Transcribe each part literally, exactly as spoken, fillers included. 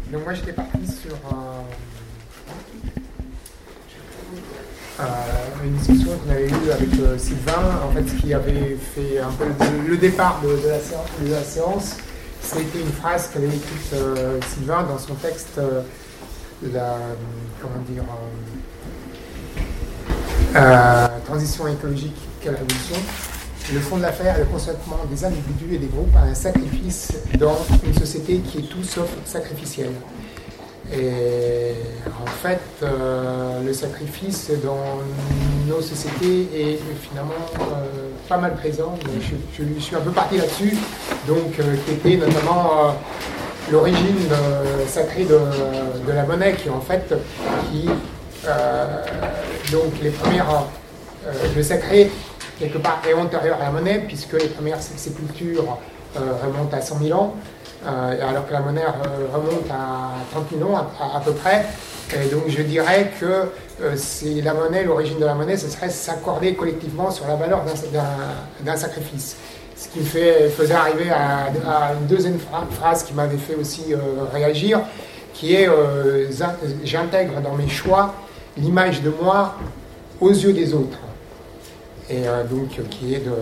Donc moi j'étais parti sur euh, euh, une discussion qu'on avait eue avec euh, Sylvain, en fait ce qui avait fait un peu le, le départ de, de, la séance, de la séance, c'était une phrase qu'avait écrite euh, Sylvain dans son texte, euh, la, comment dire, euh, euh, transition écologique, quelle révolution. Le fond de l'affaire est le consentement des individus et des groupes à un sacrifice dans une société qui est tout sauf sacrificielle. Et en fait, euh, le sacrifice dans nos sociétés est finalement euh, pas mal présent. Je, je, je suis un peu parti là-dessus, donc euh, qui était notamment euh, l'origine euh, sacrée de, de la monnaie, qui en fait, qui euh, donc les premières, euh, le sacré quelque part est antérieur à la monnaie, puisque les premières sépultures euh, remontent à cent mille ans, euh, alors que la monnaie euh, remonte à trente mille ans à, à, à peu près. Et donc je dirais que euh, c'est la monnaie, l'origine de la monnaie, ce serait s'accorder collectivement sur la valeur d'un sacrifice. Ce qui me fait, faisait arriver à, à une deuxième phrase qui m'avait fait aussi euh, réagir, qui est euh, j'intègre dans mes choix l'image de moi aux yeux des autres. Et euh, donc qui est de,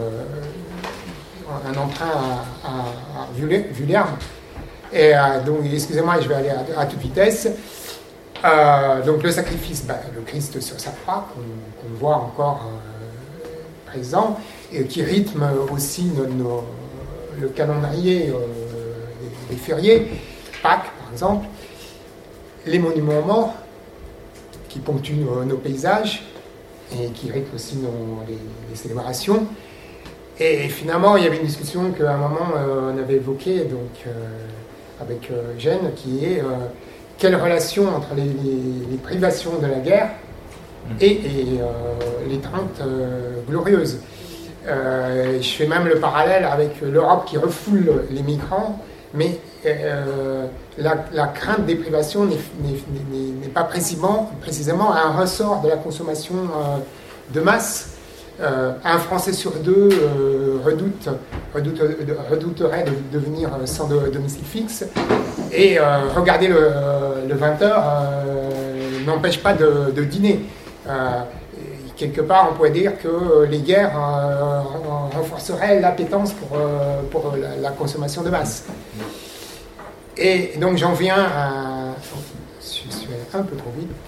euh, un emprunt à, à, à Vullière. Et euh, donc, excusez-moi, je vais aller à, à toute vitesse. Euh, donc le sacrifice, ben, le Christ sur sa croix, qu'on qu'on voit encore euh, présent, et qui rythme aussi nos, nos, le calendrier euh, des, des fériés, Pâques par exemple, les monuments aux morts, qui ponctuent nos, nos paysages, et qui rythme aussi nos, les, les célébrations. Et finalement, il y avait une discussion qu'à un moment euh, on avait évoquée donc, euh, avec euh, Gênes, qui est euh, quelle relation entre les, les, les privations de la guerre et, et euh, les trente euh, glorieuses. Euh, je fais même le parallèle avec l'Europe qui refoule les migrants, mais euh, la, la crainte des privations n'est pas précisément, précisément un ressort de la consommation euh, de masse. Euh, un Français sur deux euh, redoute, redoute, redouterait de devenir sans de, domicile fixe, et euh, regarder le, le vingt heures euh, n'empêche pas de, de dîner. Euh, quelque part, on pourrait dire que les guerres euh, renforceraient l'appétence pour, euh, pour la, la consommation de masse. Et donc j'en viens à... Je suis un peu trop vite.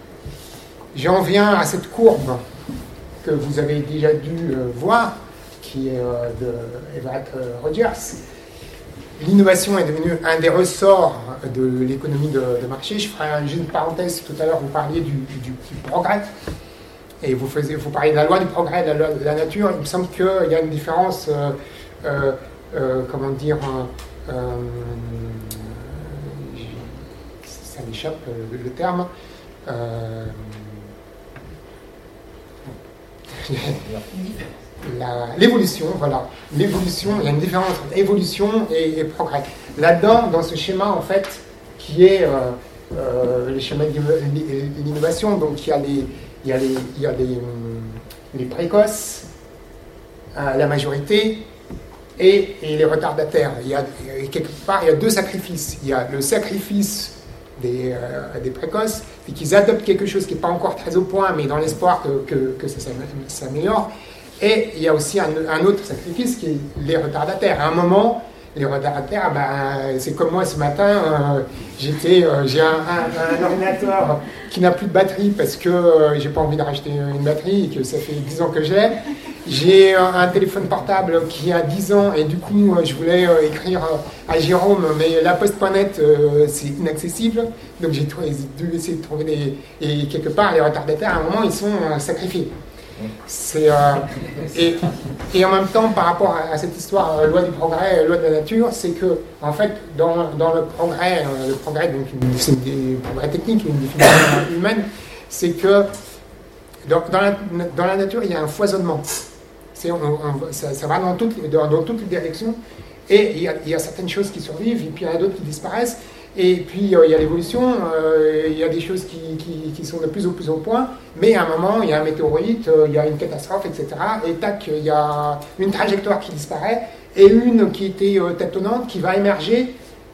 J'en viens à cette courbe que vous avez déjà dû euh, voir, qui est euh, de Everett Rogers. L'innovation est devenue un des ressorts de l'économie de, de marché. Je ferai une parenthèse, tout à l'heure vous parliez du, du, du progrès, et vous, faisiez, vous parliez de la loi du progrès, de la loi de la nature. Il me semble qu'il y a une différence, euh, euh, euh, comment dire, euh, ça m'échappe le, le terme, euh, l'évolution, voilà. L'évolution, il y a une différence entre évolution et, et progrès. Là-dedans, dans ce schéma, en fait, qui est euh, euh, le schéma de l'innovation, donc il y a les, il y a les, il y a les, les précoces, euh, la majorité et, et les retardataires. Il y a, et quelque part, il y a deux sacrifices. Il y a le sacrifice Des, euh, des précoces, et qu'ils adoptent quelque chose qui n'est pas encore très au point, mais dans l'espoir que, que, que ça s'améliore. Et il y a aussi un, un autre sacrifice qui est les retardataires. À un moment, les retardataires, ben, c'est comme moi ce matin, euh, j'étais, euh, j'ai un, un, un ordinateur qui n'a plus de batterie parce que euh, j'ai pas envie de racheter une batterie et que ça fait dix ans que j'ai. J'ai un, un téléphone portable qui a dix ans et du coup euh, je voulais euh, écrire euh, à Jérôme, mais la poste point net euh, c'est inaccessible, donc j'ai dû essayer de trouver des... Et quelque part les retardataires à un moment ils sont euh, sacrifiés. C'est, euh, et, et en même temps, par rapport à, à cette histoire, euh, loi du progrès, loi de la nature, c'est que, en fait, dans, dans le progrès, euh, le progrès, donc c'est des progrès techniques, une définition humaine, c'est que dans, dans, la, dans la nature, il y a un foisonnement. C'est, on, on, ça, ça va dans toutes, dans, dans toutes les directions, et il y, a, il y a certaines choses qui survivent, et puis il y en a d'autres qui disparaissent. Et puis euh, il y a l'évolution, euh, il y a des choses qui, qui, qui sont de plus en plus au point, mais à un moment il y a un météorite, euh, il y a une catastrophe, et cetera. Et tac, il y a une trajectoire qui disparaît, et une qui était euh, tâtonnante, qui va émerger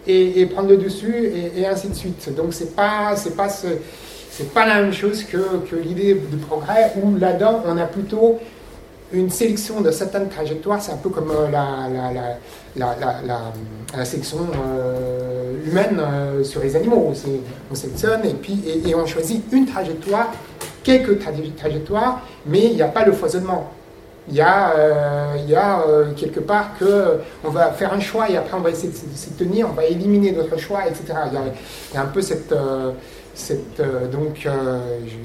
et, et prendre le dessus, et, et ainsi de suite. Donc c'est pas, c'est pas, ce, c'est pas la même chose que, que l'idée du progrès, où là-dedans on a plutôt une sélection de certaines trajectoires. C'est un peu comme la, la, la, la, la, la, la sélection euh, humaine euh, sur les animaux. C'est, on sélectionne et puis et, et on choisit une trajectoire, quelques tra- trajectoires, mais il n'y a pas le foisonnement. Il y a, euh, il y a euh, quelque part que euh, on va faire un choix et après on va essayer de s'y tenir, on va éliminer d'autres choix, et cetera. Il y a, il y a un peu cette, euh, cette euh, donc euh,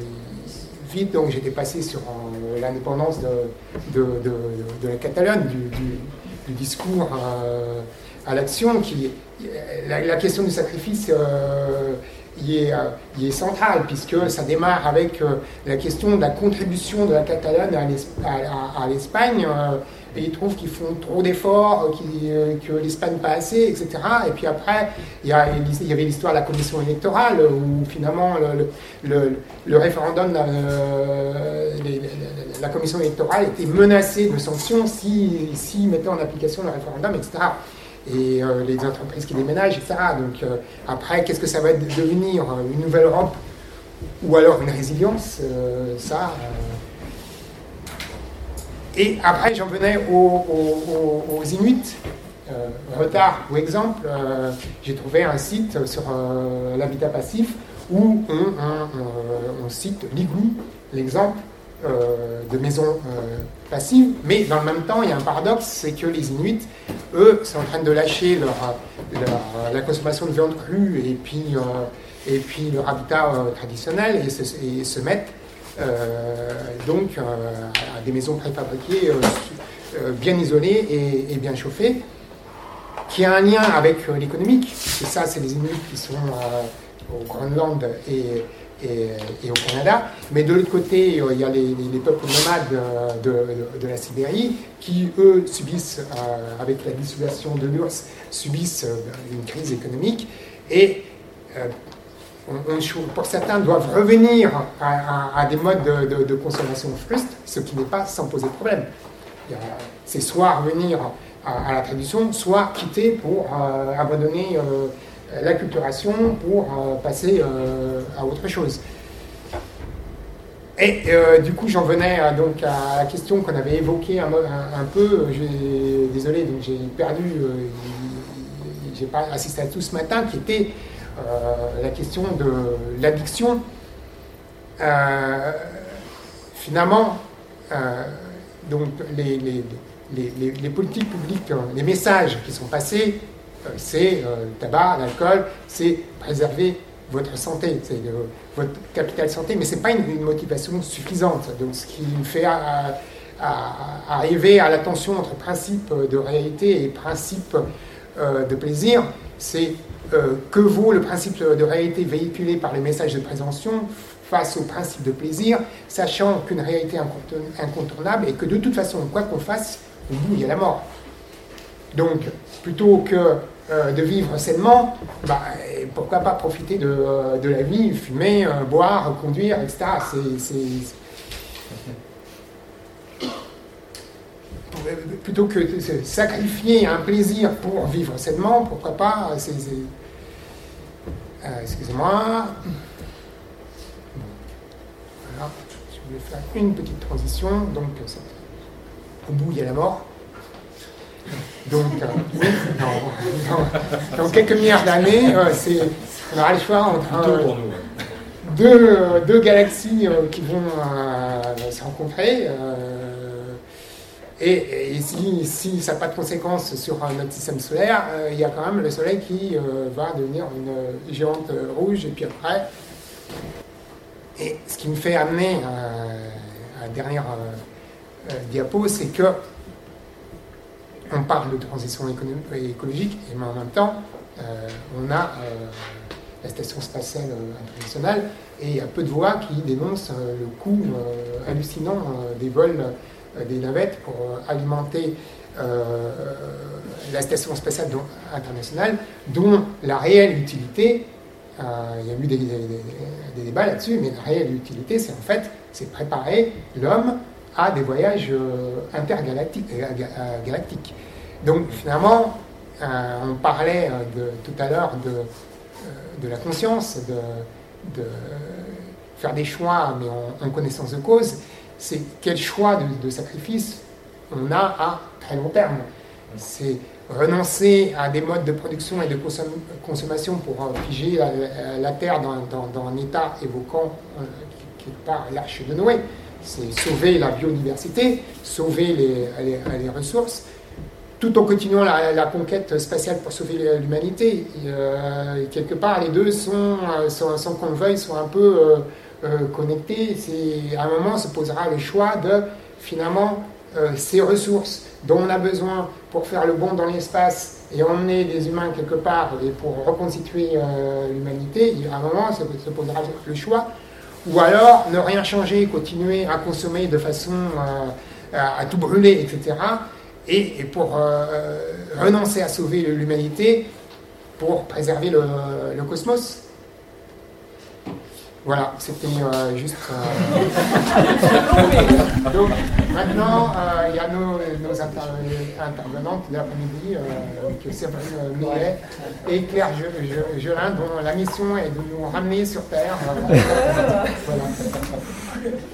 je, vite donc j'étais passé sur euh, l'indépendance de, de, de, de la Catalogne, du, du, du discours euh, à l'action, qui la, la question du sacrifice. Euh, Il est, euh, il est central, puisque ça démarre avec euh, la question de la contribution de la Catalogne à, à, à l'Espagne, euh, et ils trouvent qu'ils font trop d'efforts, qu'ils, euh, que l'Espagne pas assez, et cetera. Et puis après, il y, a, il y avait l'histoire de la commission électorale, où finalement le, le, le, le référendum, euh, les, la commission électorale était menacée de sanctions s'ils si, si mettaient en application le référendum, et cetera. Et euh, les entreprises qui déménagent, et cetera. Donc euh, après, qu'est-ce que ça va devenir? Une nouvelle Europe ou alors une résilience? euh, Ça. Euh... Et après, j'en venais aux, aux, aux Inuits. Euh, retard ou exemple, euh, j'ai trouvé un site sur euh, l'habitat passif où on, on, on cite l'igloo, l'exemple euh, de maison euh, passive, mais dans le même temps, il y a un paradoxe, c'est que les Inuits, eux, sont en train de lâcher leur, leur, la consommation de viande crue et puis, euh, et puis leur habitat euh, traditionnel et se, et se mettent euh, donc euh, à des maisons préfabriquées euh, euh, bien isolées et, et bien chauffées, qui a un lien avec euh, l'économique, parce que ça, c'est les Inuits qui sont euh, au Groenland et Et, et au Canada, mais de l'autre côté, euh, il y a les, les, les peuples nomades euh, de, de, de la Sibérie qui, eux, subissent, euh, avec la dissolution de l'U R S S, subissent euh, une crise économique, et euh, on, on, pour certains doivent revenir à, à, à des modes de, de, de consommation frustre, ce qui n'est pas sans poser de problème. C'est soit revenir à, à la tradition, soit quitter pour euh, abandonner euh, l'acculturation pour euh, passer euh, à autre chose. Et euh, du coup, j'en venais à, donc à la question qu'on avait évoquée un, un, un peu. J'ai, désolé, donc j'ai perdu, euh, j'ai pas assisté à tout ce matin, qui était euh, la question de l'addiction. Euh, finalement, euh, donc les, les, les, les, les politiques publiques, les messages qui sont passés, c'est euh, le tabac, l'alcool, c'est préserver votre santé, c'est le, votre capital santé, mais ce n'est pas une, une motivation suffisante. Donc ce qui me fait à, à, à arriver à la tension entre principe de réalité et principe euh, de plaisir, c'est euh, que vaut le principe de réalité véhiculé par les messages de prévention face au principe de plaisir, sachant qu'une réalité est incontournable et que de toute façon, quoi qu'on fasse, au bout, il y a la mort. Donc, plutôt que euh, de vivre sainement, bah, pourquoi pas profiter de, euh, de la vie, fumer, euh, boire, conduire, et cetera. C'est, c'est... Plutôt que de sacrifier un plaisir pour vivre sainement, pourquoi pas, c'est... c'est... Euh, excusez-moi. Bon. Voilà, je voulais faire une petite transition. Donc, au bout, il y a la mort. Donc, euh, oui, dans, dans, dans quelques milliards d'années, euh, c'est, on aura le choix entre euh, deux, deux galaxies euh, qui vont euh, se rencontrer. Euh, et, et si, si ça n'a pas de conséquences sur euh, notre système solaire, euh, il y a quand même le Soleil qui euh, va devenir une géante euh, rouge, et puis après. Et ce qui me fait amener euh, à la dernière euh, euh, diapo, c'est que on parle de transition écologique, mais en même temps, euh, on a euh, la Station spatiale internationale, et il y a peu de voix qui dénoncent euh, le coût euh, hallucinant euh, des vols euh, des navettes pour euh, alimenter euh, la Station spatiale internationale, dont la réelle utilité, euh, il y a eu des, des, des débats là-dessus, mais la réelle utilité, c'est en fait, c'est préparer l'homme à des voyages euh, intergalactiques. Euh, galactiques. Donc finalement, Euh, on parlait de, tout à l'heure de, euh, de la conscience, de, de faire des choix, mais en, en connaissance de cause. C'est quel choix de, de sacrifice on a à très long terme. C'est renoncer à des modes de production et de consom- consommation pour euh, figer la, la Terre dans, dans, dans un état évoquant euh, quelque part l'arche de Noé. C'est sauver la biodiversité, sauver les, les, les ressources, tout en continuant la, la conquête spatiale pour sauver l'humanité. Et, euh, quelque part, les deux sont, sans, sans qu'on le veuille, sont un peu euh, euh, connectés. C'est, à un moment, se posera le choix de, finalement, euh, ces ressources dont on a besoin pour faire le bond dans l'espace et emmener des humains quelque part et pour reconstituer euh, l'humanité. À un moment, se, se posera le choix. Ou alors, ne rien changer, continuer à consommer de façon euh, à, à tout brûler, et cetera. Et, et pour euh, renoncer à sauver l'humanité pour préserver le, le cosmos. Voilà, c'était euh, juste... Euh... Donc, maintenant, euh, il y a nos, nos inter- intervenantes de l'après-midi, euh, que Séverine Millet et Claire Gelin, dont la mission est de nous ramener sur Terre. Voilà.